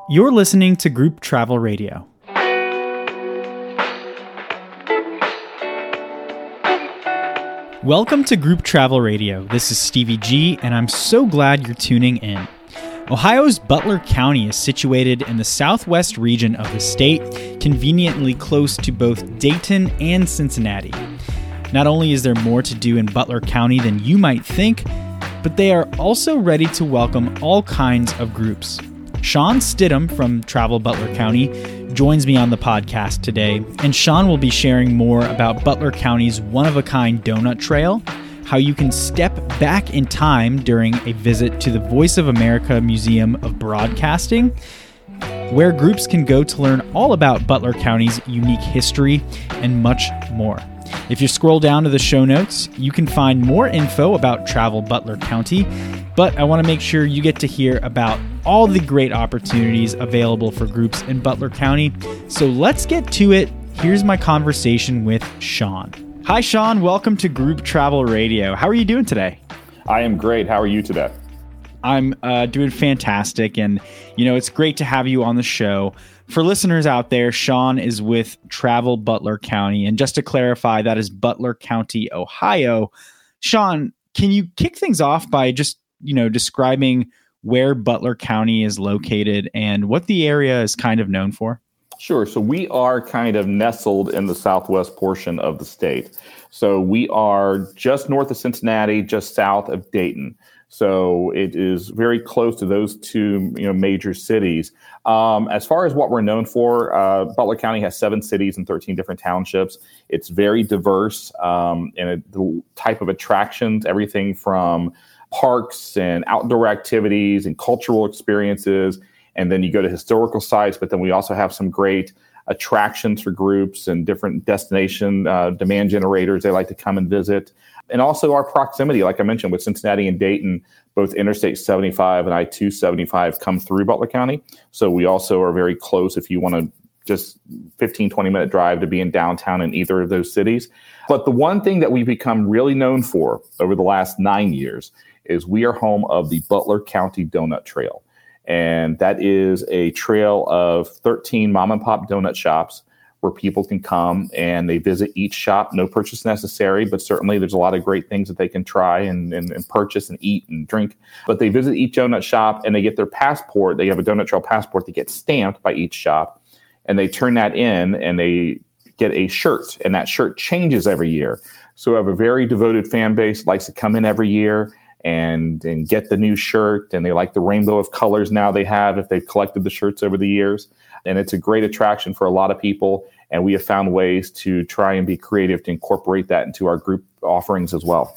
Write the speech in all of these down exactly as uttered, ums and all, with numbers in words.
You're listening to Group Travel Radio. Welcome to Group Travel Radio. This is Stevie G, and I'm so glad you're tuning in. Ohio's Butler County is situated in the southwest region of the state, conveniently close to both Dayton and Cincinnati. Not only is there more to do in Butler County than you might think, but they are also ready to welcome all kinds of groups. Sean Stidham from Travel Butler County joins me on the podcast today, and Sean will be sharing more about Butler County's one-of-a-kind donut trail, how you can step back in time during a visit to the Voice of America Museum of Broadcasting, where groups can go to learn all about Butler County's unique history, and much more. If you scroll down to the show notes, you can find more info about Travel Butler County, but I want to make sure you get to hear about all the great opportunities available for groups in Butler County. So let's get to it. Here's my conversation with Sean. Hi, Sean. Welcome to Group Travel Radio. How are you doing today? I am great. How are you today? I'm uh, doing fantastic. And, you know, it's great to have you on the show. For listeners out there, Sean is with Travel Butler County. And just to clarify, that is Butler County, Ohio. Sean, can you kick things off by just, you know, describing where Butler County is located and what the area is kind of known for? Sure. So we are kind of nestled in the southwest portion of the state. So we are just north of Cincinnati, just south of Dayton. So it is very close to those two, you know, major cities. Um, as far as what we're known for, uh, Butler County has seven cities and thirteen different townships. It's very diverse um, in a, the type of attractions, everything from parks and outdoor activities and cultural experiences. And then you go to historical sites, but then we also have some great attractions for groups and different destination uh, demand generators they like to come and visit. And also our proximity, like I mentioned, with Cincinnati and Dayton, both Interstate seventy-five and I two seventy-five come through Butler County. So we also are very close if you want to just fifteen, twenty minute drive to be in downtown in either of those cities. But the one thing that we've become really known for over the last nine years is we are home of the Butler County Donut Trail. And that is a trail of thirteen mom and pop donut shops where people can come and they visit each shop, no purchase necessary, but certainly there's a lot of great things that they can try and, and, and purchase and eat and drink. But they visit each donut shop and they get their passport. They have a donut trail passport that gets stamped by each shop, and they turn that in and they get a shirt, and that shirt changes every year. So we have a very devoted fan base that likes to come in every year and and get the new shirt, and they like the rainbow of colors now they have if they've collected the shirts over the years. And it's a great attraction for a lot of people, and we have found ways to try and be creative to incorporate that into our group offerings as well.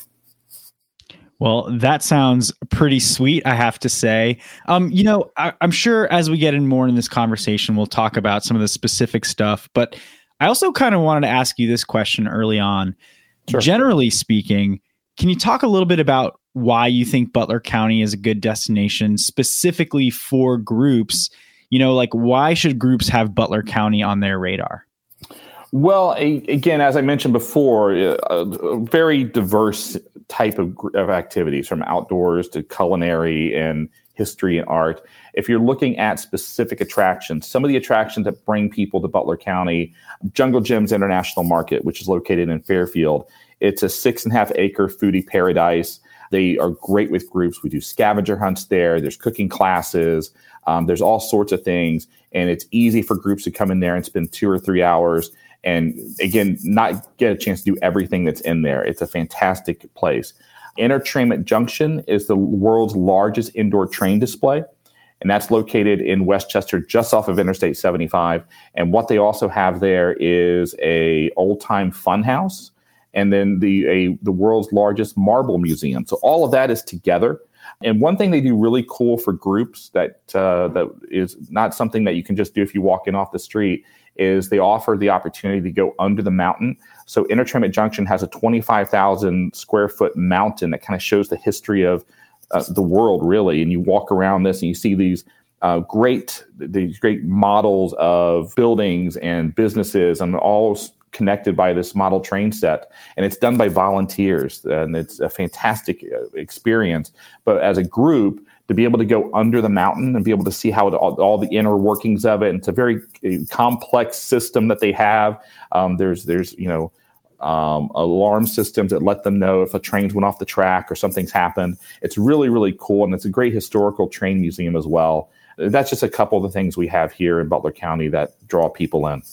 Well, that sounds pretty sweet, I have to say. Um, you know, I, I'm sure as we get in more in this conversation, we'll talk about some of the specific stuff, but I also kind of wanted to ask you this question early on. Sure. Generally speaking, can you talk a little bit about why you think Butler County is a good destination specifically for groups? You know, like why should groups have Butler County on their radar? Well, a, again, as I mentioned before, a, a very diverse type of, of activities, from outdoors to culinary and history and art. If you're looking at specific attractions, some of the attractions that bring people to Butler County, Jungle Jim's International Market, which is located in Fairfield, it's a six and a half acre foodie paradise. They are great with groups. We do scavenger hunts there. There's cooking classes. Um, there's all sorts of things. And it's easy for groups to come in there and spend two or three hours and, again, not get a chance to do everything that's in there. It's a fantastic place. Entertainment Junction is the world's largest indoor train display, and that's located in Westchester, just off of Interstate seventy-five. And what they also have there is a old-time fun house, and then the a, the world's largest marble museum. So all of that is together. And one thing they do really cool for groups that uh, that is not something that you can just do if you walk in off the street is they offer the opportunity to go under the mountain. So Entertainment Junction has a twenty-five thousand square foot mountain that kind of shows the history of uh, the world, really. And you walk around this and you see these uh, great these great models of buildings and businesses, and all connected by this model train set. And it's done by volunteers, and it's a fantastic experience. But as a group, to be able to go under the mountain and be able to see how it, all, all the inner workings of it. And it's a very complex system that they have. Um, there's, there's, you know, um, alarm systems that let them know if a train's went off the track or something's happened. It's really, really cool. And it's a great historical train museum as well. That's just a couple of the things we have here in Butler County that draw people in.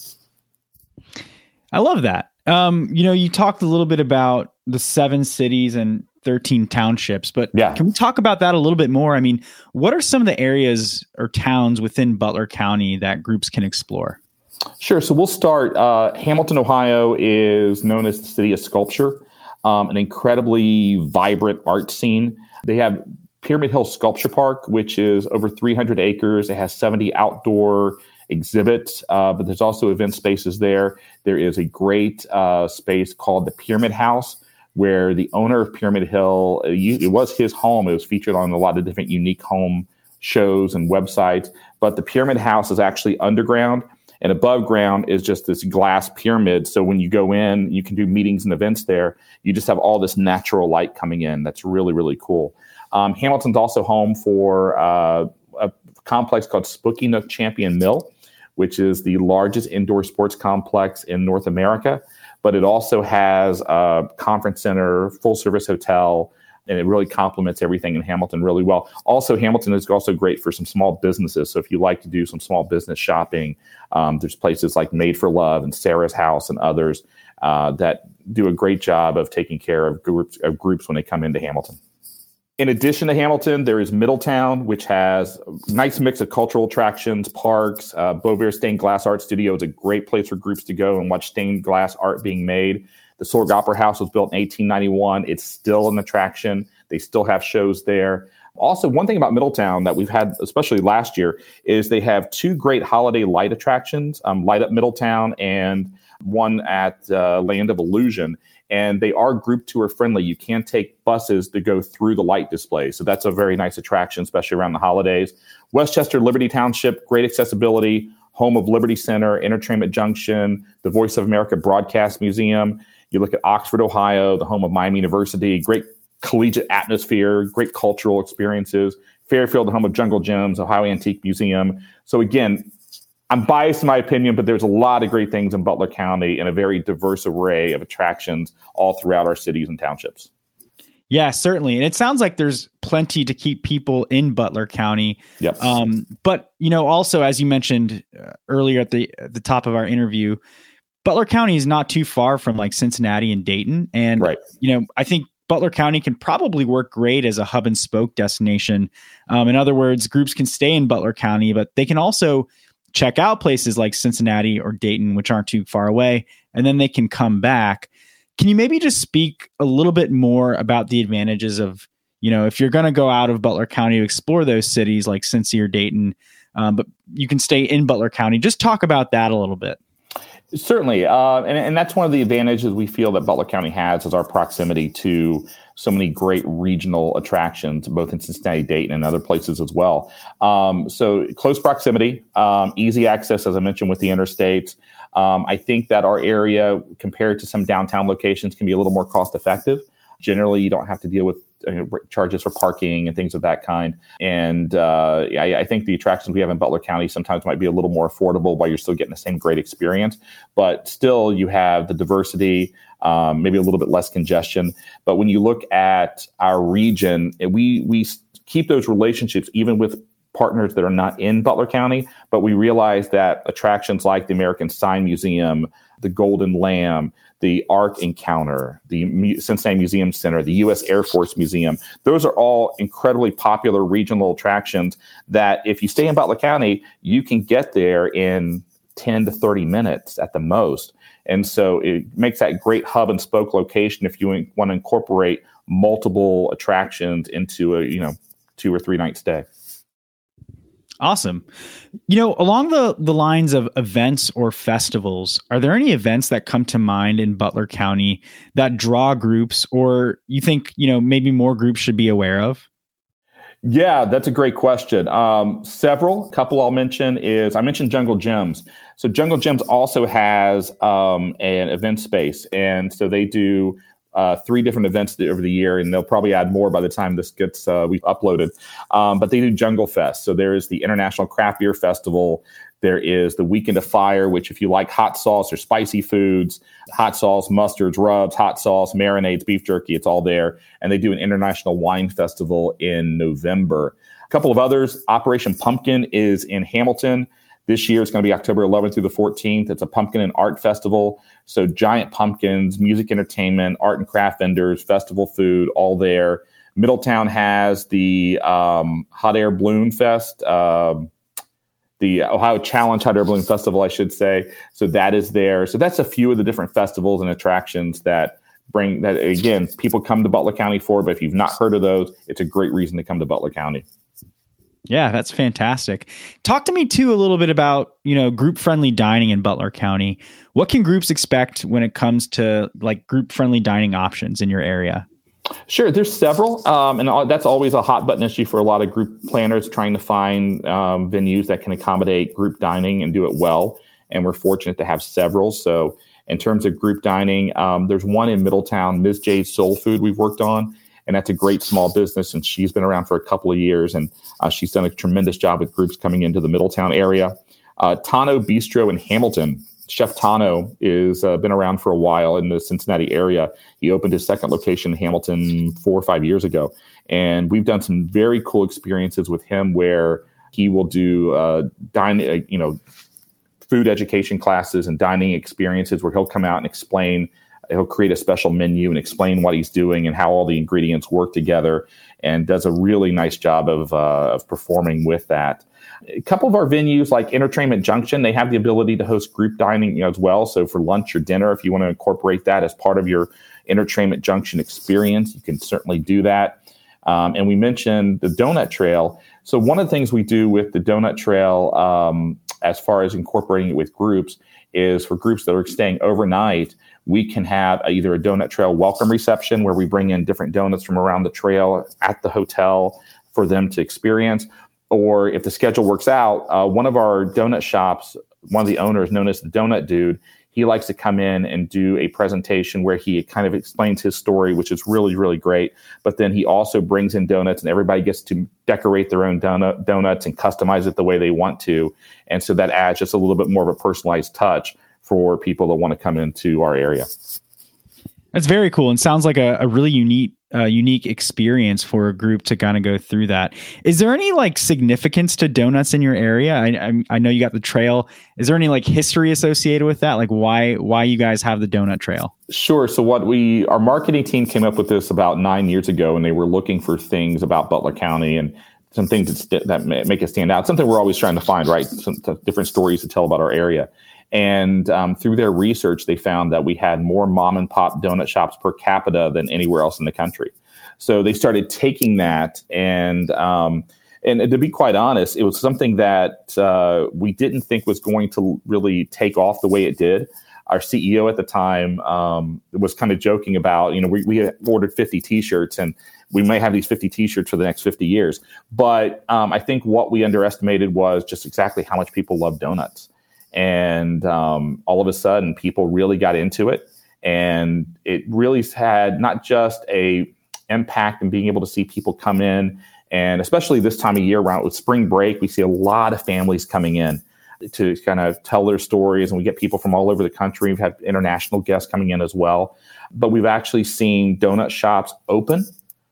I love that. Um, you know, you talked a little bit about the seven cities and thirteen townships, but yeah. Can we talk about that a little bit more? I mean, what are some of the areas or towns within Butler County that groups can explore? Sure. So we'll start. Uh, Hamilton, Ohio is known as the city of sculpture, um, an incredibly vibrant art scene. They have Pyramid Hill Sculpture Park, which is over three hundred acres. It has seventy outdoor exhibits, uh, but there's also event spaces there. There is a great uh, space called the Pyramid House, where the owner of Pyramid Hill, it was his home. It was featured on a lot of different unique home shows and websites. But the Pyramid House is actually underground, and above ground is just this glass pyramid. So when you go in, you can do meetings and events there. You just have all this natural light coming in. That's really, really cool. Um, Hamilton's also home for uh, a complex called Spooky Nook Champion Mill, which is the largest indoor sports complex in North America. But it also has a conference center, full service hotel, and it really complements everything in Hamilton really well. Also, Hamilton is also great for some small businesses. So if you like to do some small business shopping, um, there's places like Made for Love and Sarah's House and others uh, that do a great job of taking care of groups, of groups when they come into Hamilton. In addition to Hamilton, there is Middletown, which has a nice mix of cultural attractions, parks. Uh, Beauvair Stained Glass Art Studio is a great place for groups to go and watch stained glass art being made. The Sorg Opera House was built in eighteen ninety-one. It's still an attraction. They still have shows there. Also, one thing about Middletown that we've had, especially last year, is they have two great holiday light attractions, um, Light Up Middletown and one at uh, Land of Illusion. And they are group tour friendly. You can take buses to go through the light display. So that's a very nice attraction, especially around the holidays. Westchester Liberty Township, great accessibility, home of Liberty Center, Entertainment Junction, the Voice of America Broadcast Museum. You look at Oxford, Ohio, the home of Miami University, great collegiate atmosphere, great cultural experiences. Fairfield, the home of Jungle Gems, Ohio Antique Museum. So again, I'm biased in my opinion, but there's a lot of great things in Butler County and a very diverse array of attractions all throughout our cities and townships. Yeah, certainly. And it sounds like there's plenty to keep people in Butler County. Yep. Um, but, you know, also, as you mentioned uh, earlier at the at the top of our interview, Butler County is not too far from like Cincinnati and Dayton. And, right. you know, I think Butler County can probably work great as a hub and spoke destination. Um, in other words, groups can stay in Butler County, but they can also check out places like Cincinnati or Dayton, which aren't too far away, and then they can come back. Can you maybe just speak a little bit more about the advantages of, you know, if you're going to go out of Butler County to explore those cities like Cincy or Dayton, um, but you can stay in Butler County. Just talk about that a little bit. Certainly. Uh, and, and that's one of the advantages we feel that Butler County has is our proximity to so many great regional attractions, both in Cincinnati, Dayton, and other places as well. Um, so close proximity, um, easy access, as I mentioned, with the interstates. Um, I think that our area, compared to some downtown locations, can be a little more cost effective. Generally, you don't have to deal with uh, charges for parking and things of that kind. And uh, I, I think the attractions we have in Butler County sometimes might be a little more affordable while you're still getting the same great experience. But still, you have the diversity, um, maybe a little bit less congestion. But when you look at our region, we we keep those relationships even with partners that are not in Butler County. But we realize that attractions like the American Sign Museum, the Golden Lamb, the Ark Encounter, the Cincinnati Museum Center, the U S Air Force Museum. Those are all incredibly popular regional attractions that if you stay in Butler County, you can get there in ten to thirty minutes at the most. And so it makes that great hub and spoke location if you want to incorporate multiple attractions into a, you know, two or three night stay. Awesome. You know, along the, the lines of events or festivals, are there any events that come to mind in Butler County that draw groups, or you think, you know, maybe more groups should be aware of? Yeah, that's a great question. Um, several. A couple I'll mention is, I mentioned Jungle Gems. So Jungle Gems also has um, an event space. And so they do uh, three different events over the year, and they'll probably add more by the time this gets uh, we've uploaded. Um, but they do Jungle Fest. So there is the International Craft Beer Festival. There is the Weekend of Fire, which if you like hot sauce or spicy foods, hot sauce, mustards, rubs, hot sauce, marinades, beef jerky, it's all there. And they do an International Wine Festival in November. A couple of others. Operation Pumpkin is in Hamilton. This year it's going to be October eleventh through the fourteenth. It's a pumpkin and art festival. So giant pumpkins, music, entertainment, art and craft vendors, festival food, all there. Middletown has the um, Hot Air Balloon Fest, um, the Ohio Challenge Hot Air Balloon Festival, I should say. So that is there. So that's a few of the different festivals and attractions that bring that, again, people come to Butler County for. But if you've not heard of those, it's a great reason to come to Butler County. Yeah, that's fantastic. Talk to me too a little bit about, you know, group friendly dining in Butler County. What can groups expect when it comes to like group friendly dining options in your area? Sure, there's several, um, and that's always a hot button issue for a lot of group planners trying to find um, venues that can accommodate group dining and do it well. And we're fortunate to have several. So in terms of group dining, um, there's one in Middletown, Miz J's Soul Food we've worked on. And that's a great small business, and she's been around for a couple of years, and uh, she's done a tremendous job with groups coming into the Middletown area. Uh, Tano Bistro in Hamilton. Chef Tano is uh, been around for a while in the Cincinnati area. He opened his second location in Hamilton four or five years ago, and we've done some very cool experiences with him where he will do uh, dine, uh, you know, food education classes and dining experiences where he'll come out and explain. He'll create a special menu and explain what he's doing and how all the ingredients work together, and does a really nice job of, uh, of performing with that. A couple of our venues like Entertainment Junction, they have the ability to host group dining, you know, as well. So for lunch or dinner, if you want to incorporate that as part of your Entertainment Junction experience, you can certainly do that. Um, and we mentioned the Donut Trail. So one of the things we do with the Donut Trail, um, as far as incorporating it with groups, is for groups that are staying overnight, we can have a, either a Donut Trail welcome reception where we bring in different donuts from around the trail at the hotel for them to experience. Or if the schedule works out, uh, one of our donut shops, one of the owners known as the Donut Dude, he likes to come in and do a presentation where he kind of explains his story, which is really, really great. But then he also brings in donuts, and everybody gets to decorate their own donut, donuts and customize it the way they want to. And so that adds just a little bit more of a personalized touch for people that want to come into our area. That's very cool, and sounds like a, a really unique uh, unique experience for a group to kind of go through that. Is there any like significance to donuts in your area? I, I I know you got the trail. Is there any like history associated with that? Like why why you guys have the donut trail? Sure. So what we our marketing team came up with this about nine years ago, and they were looking for things about Butler County and some things that, st- that make it stand out. Something we're always trying to find, right? Some different stories to tell about our area. And um, through their research, they found that we had more mom and pop donut shops per capita than anywhere else in the country. So they started taking that, and um, and to be quite honest, it was something that uh, we didn't think was going to really take off the way it did. Our C E O at the time um, was kind of joking about, you know, we, we had ordered fifty T-shirts, and we may have these fifty T-shirts for the next fifty years. But um, I think what we underestimated was just exactly how much people love donuts. And um, all of a sudden, people really got into it, and it really had not just a impact in being able to see people come in, and especially this time of year around with spring break, we see a lot of families coming in to kind of tell their stories, and we get people from all over the country. We've had international guests coming in as well, but we've actually seen donut shops open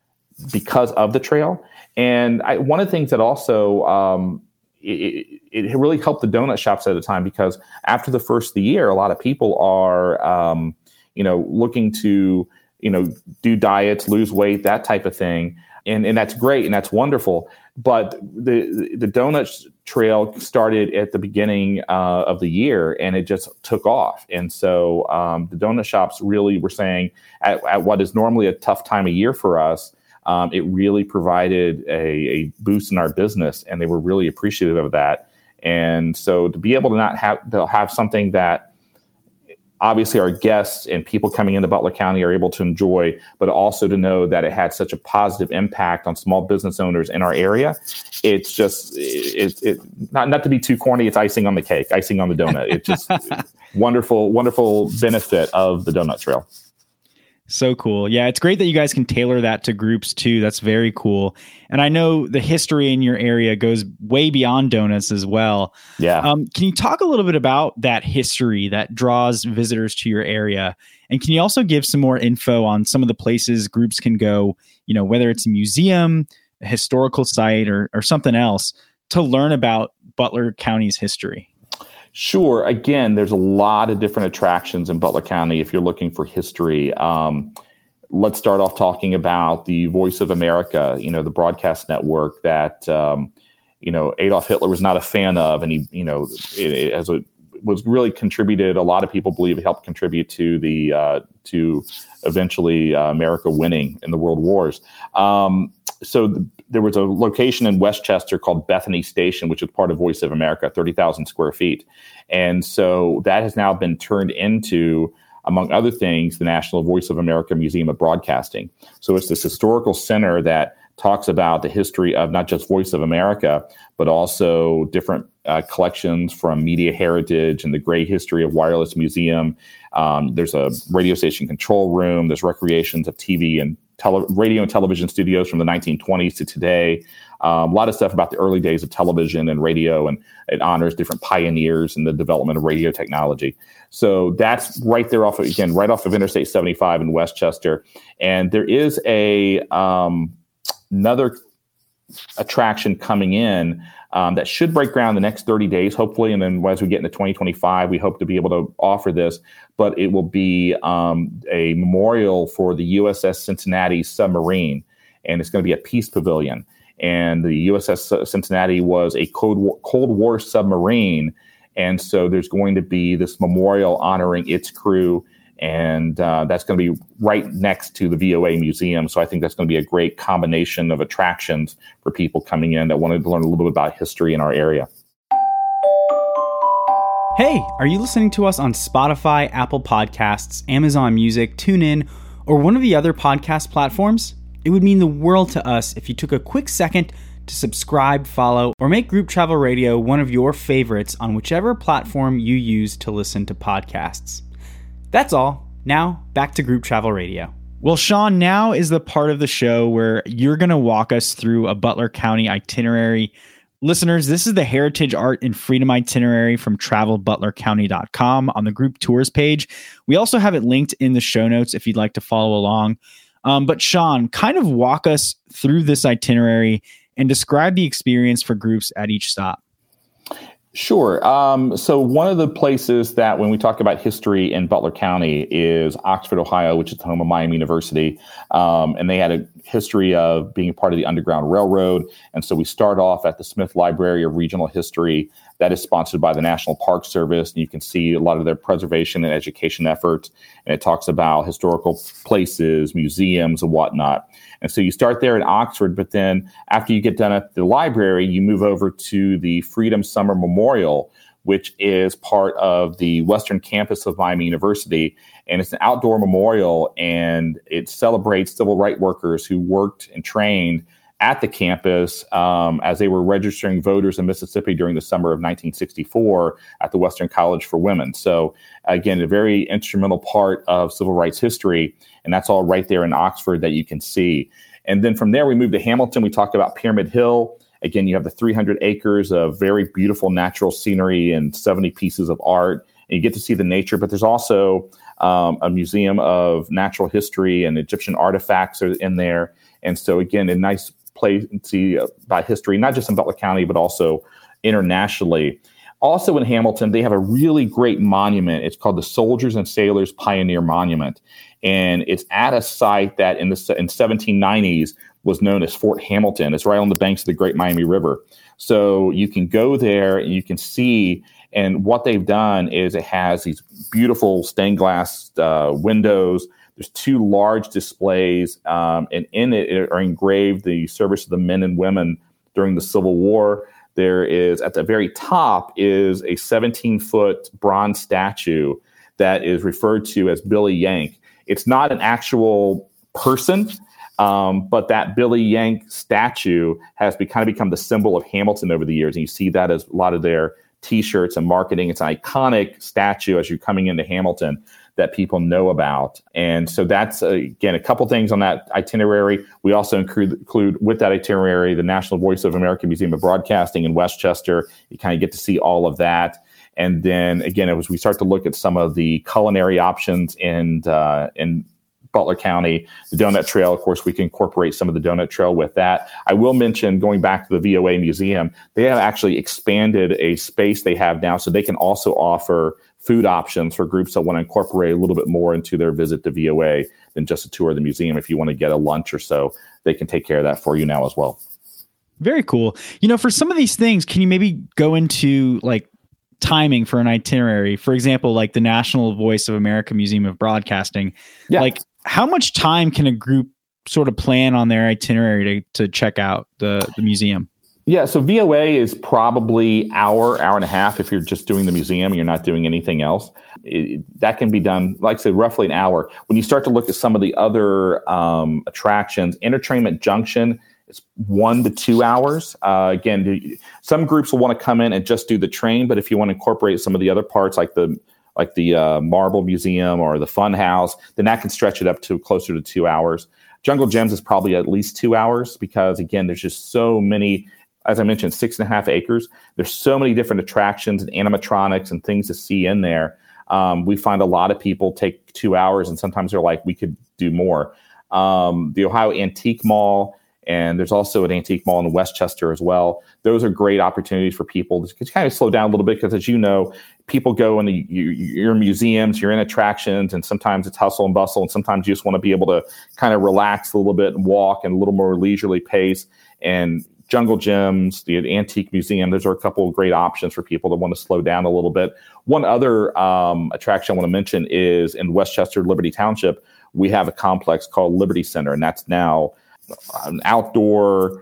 because of the trail. And I, one of the things that also um, It, it really helped the donut shops at the time, because after the first of the year, a lot of people are, um, you know, looking to, you know, do diets, lose weight, that type of thing. And, and that's great. And that's wonderful. But the, the donut trail started at the beginning uh, of the year, and it just took off. And so um, the donut shops really were saying at, at what is normally a tough time of year for us, Um, it really provided a, a boost in our business, and they were really appreciative of that. And so to be able to not have to have something that obviously our guests and people coming into Butler County are able to enjoy, but also to know that it had such a positive impact on small business owners in our area, it's just it, it not not to be too corny, it's icing on the cake, icing on the donut. It's just wonderful, wonderful benefit of the donut trail. So cool. Yeah, it's great that you guys can tailor that to groups too. That's very cool. And I know the history in your area goes way beyond donuts as well. Yeah. Um, can you talk a little bit about that history that draws visitors to your area? And can you also give some more info on some of the places groups can go, you know, whether it's a museum, a historical site, or, or something else to learn about Butler County's history? Sure. Again, there's a lot of different attractions in Butler County if you're looking for history. Um, let's start off talking about the Voice of America, you know, the broadcast network that, um, you know, Adolf Hitler was not a fan of. And he, you know, it, it, as a, was really contributed, a lot of people believe it helped contribute to the, uh, to eventually uh, America winning in the world wars. Um, so the, there was a location in Westchester called Bethany Station, which is part of Voice of America, thirty thousand square feet. And so that has now been turned into, among other things, the National Voice of America Museum of Broadcasting. So it's this historical center that talks about the history of not just Voice of America, but also different uh, collections from Media Heritage and the Great History of Wireless Museum. Um, there's a radio station control room. There's recreations of T V and tele- radio and television studios from the nineteen twenties to today. Um, a lot of stuff about the early days of television and radio, and it honors different pioneers in the development of radio technology. So that's right there off of, again, right off of Interstate seventy-five in Westchester. And there is a um, another attraction coming in um, that should break ground the next thirty days, hopefully. And then as we get into twenty twenty-five, we hope to be able to offer this, but it will be um, a memorial for the U S S Cincinnati submarine. And it's going to be a peace pavilion. And the U S S Cincinnati was a Cold War, Cold War submarine. And so there's going to be this memorial honoring its crew. And uh, that's going to be right next to the V O A museum. So I think that's going to be a great combination of attractions for people coming in that wanted to learn a little bit about history in our area. Hey, are you listening to us on Spotify, Apple Podcasts, Amazon Music, TuneIn, or one of the other podcast platforms? It would mean the world to us if you took a quick second to subscribe, follow, or make Group Travel Radio one of your favorites on whichever platform you use to listen to podcasts. That's all. Now, back to Group Travel Radio. Well, Sean, now is the part of the show where you're going to walk us through a Butler County itinerary. Listeners, this is the Heritage, Art, and Freedom itinerary from travel butler county dot com on the group tours page. We also have it linked in the show notes if you'd like to follow along. Um, but Sean, kind of walk us through this itinerary and describe the experience for groups at each stop. Sure. Um, so one of the places that when we talk about history in Butler County is Oxford, Ohio, which is the home of Miami University. Um, and they had a history of being part of the Underground Railroad. And so we start off at the Smith Library of Regional History. That is sponsored by the National Park Service. And you can see a lot of their preservation and education efforts. And it talks about historical places, museums, and whatnot. And so you start there in Oxford, but then after you get done at the library, you move over to the Freedom Summer Memorial, which is part of the Western Campus of Miami University. And it's an outdoor memorial, and it celebrates civil rights workers who worked and trained at the campus um, as they were registering voters in Mississippi during the summer of nineteen sixty-four at the Western College for Women. So again, a very instrumental part of civil rights history, and that's all right there in Oxford that you can see. And then from there, we move to Hamilton. We talk about Pyramid Hill. Again, you have the three hundred acres of very beautiful natural scenery and seventy pieces of art. And you get to see the nature, but there's also um, a museum of natural history and Egyptian artifacts are in there. And so again, a nice place to see about history, not just in Butler County, but also internationally. Also in Hamilton, they have a really great monument. It's called the Soldiers and Sailors Pioneer Monument. And it's at a site that in the in seventeen nineties was known as Fort Hamilton. It's right on the banks of the Great Miami River. So you can go there and you can see, and what they've done is it has these beautiful stained glass uh, windows. There's two large displays, um, and in it are engraved the service of the men and women during the Civil War. There is, at the very top, is a seventeen-foot bronze statue that is referred to as Billy Yank. It's not an actual person, um, but that Billy Yank statue has be, kind of become the symbol of Hamilton over the years, and you see that as a lot of their T-shirts and marketing. It's an iconic statue as you're coming into Hamilton. that people know about. And so that's, uh, again, a couple things on that itinerary. We also include, include with that itinerary the National Voice of America Museum of Broadcasting in Westchester. You kind of get to see all of that. And then, again, as we start to look at some of the culinary options in, uh, in Butler County, the Donut Trail, of course, we can incorporate some of the Donut Trail with that. I will mention, going back to the V O A Museum, they have actually expanded a space they have now so they can also offer food options for groups that want to incorporate a little bit more into their visit to V O A than just a tour of the museum. If you want to get a lunch or so, they can take care of that for you now as well. Very cool. You know, for some of these things, can you maybe go into like timing for an itinerary? For example, like the National Voice of America Museum of Broadcasting. Yeah. Like, how much time can a group sort of plan on their itinerary to, to check out the, the museum? Yeah, so V O A is probably hour, hour and a half if you're just doing the museum and you're not doing anything else. It, that can be done, like I said, roughly an hour. When you start to look at some of the other um, attractions, Entertainment Junction is one to two hours. Uh, again, some groups will want to come in and just do the train, but if you want to incorporate some of the other parts like the like the uh, Marble Museum or the Fun House, then that can stretch it up to closer to two hours. Jungle Gems is probably at least two hours because, again, there's just so many, as I mentioned, six and a half acres. There's so many different attractions and animatronics and things to see in there. Um, we find a lot of people take two hours and sometimes they're like, we could do more. Um, the Ohio Antique Mall, and there's also an antique mall in Westchester as well. Those are great opportunities for people to kind of slow down a little bit because, as you know, people go into your museums, you're in attractions, and sometimes it's hustle and bustle, and sometimes you just want to be able to kind of relax a little bit and walk in a little more leisurely pace. And Jungle Gems, the Antique Museum, those are a couple of great options for people that want to slow down a little bit. One other um, attraction I want to mention is in Westchester, Liberty Township, we have a complex called Liberty Center, and that's now an outdoor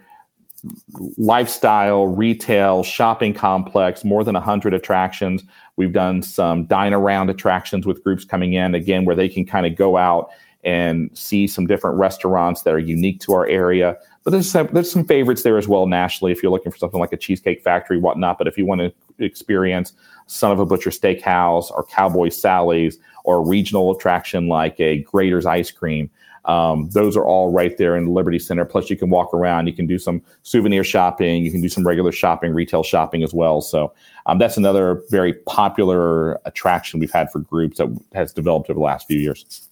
lifestyle, retail, shopping complex, more than one hundred attractions. We've done some dine around attractions with groups coming in, again, where they can kind of go out and see some different restaurants that are unique to our area. But there's some, there's some favorites there as well nationally if you're looking for something like a Cheesecake Factory, whatnot. But if you want to experience Son of a Butcher Steakhouse or Cowboy Sally's or a regional attraction like a Grater's Ice Cream, Um, those are all right there in the Liberty Center. Plus, you can walk around. You can do some souvenir shopping. You can do some regular shopping, retail shopping as well. So um, that's another very popular attraction we've had for groups that has developed over the last few years.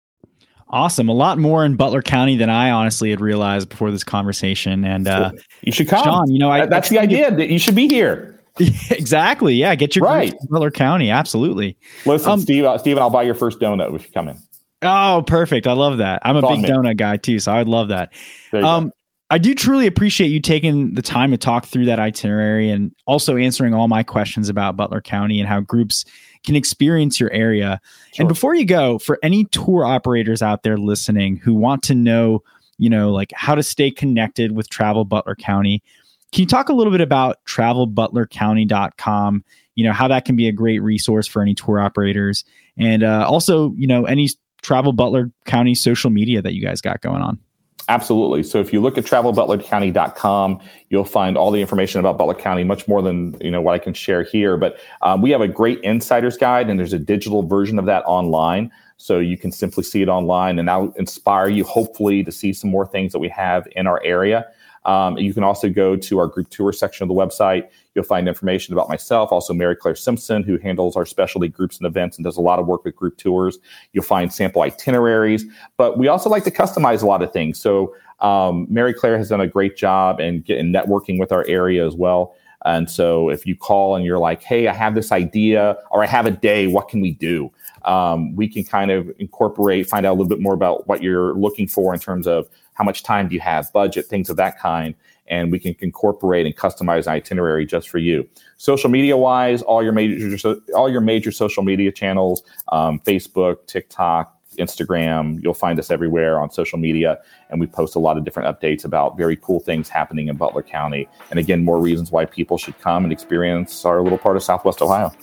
Awesome. A lot more in Butler County than I honestly had realized before this conversation. And uh, you should come. Sean, you know, I, that's I, the idea. That you should be here. Exactly. Yeah. Get your right. groups in Butler County. Absolutely. Listen, um, Steve, uh, Steven, I'll buy your first donut if you come in. Oh, perfect. I love that. I'm a Follow big me. donut guy too, so I'd love that. Um, go. I do truly appreciate you taking the time to talk through that itinerary and also answering all my questions about Butler County and how groups can experience your area. Sure. And before you go, for any tour operators out there listening who want to know, you know, like how to stay connected with Travel Butler County, can you talk a little bit about travel butler county dot com, you know, how that can be a great resource for any tour operators, and uh, also, you know, any Travel Butler County social media that you guys got going on? Absolutely. So if you look at travel butler county dot com, you'll find all the information about Butler County, much more than you know what I can share here. But um, we have a great insider's guide, and there's a digital version of that online. So you can simply see it online, and that'll inspire you, hopefully, to see some more things that we have in our area. Um, you can also go to our group tour section of the website. You'll find information about myself, also Mary Claire Simpson, who handles our specialty groups and events and does a lot of work with group tours. You'll find sample itineraries, but we also like to customize a lot of things. So um, Mary Claire has done a great job in getting networking with our area as well. And so if you call and you're like, hey, I have this idea, or I have a day, what can we do? Um, we can kind of incorporate, find out a little bit more about what you're looking for in terms of how much time do you have, budget, things of that kind. And we can incorporate and customize an itinerary just for you. Social media wise, all your major, all your major social media channels, um, Facebook, TikTok, Instagram, you'll find us everywhere on social media. And we post a lot of different updates about very cool things happening in Butler County. And again, more reasons why people should come and experience our little part of Southwest Ohio.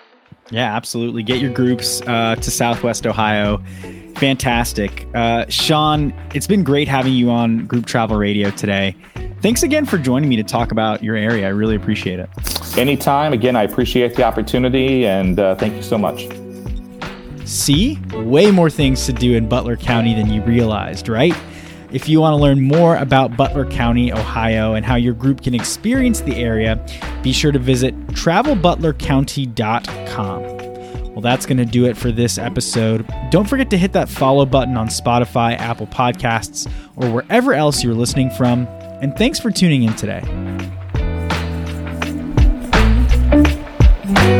Yeah, absolutely. Get your groups uh, to Southwest Ohio. Fantastic. Uh, Sean, it's been great having you on Group Travel Radio today. Thanks again for joining me to talk about your area. I really appreciate it. Anytime. Again, I appreciate the opportunity, and uh, thank you so much. See? Way more things to do in Butler County than you realized, right? If you want to learn more about Butler County, Ohio, and how your group can experience the area, be sure to visit travel butler county dot com. Well, that's going to do it for this episode. Don't forget to hit that follow button on Spotify, Apple Podcasts, or wherever else you're listening from. And thanks for tuning in today.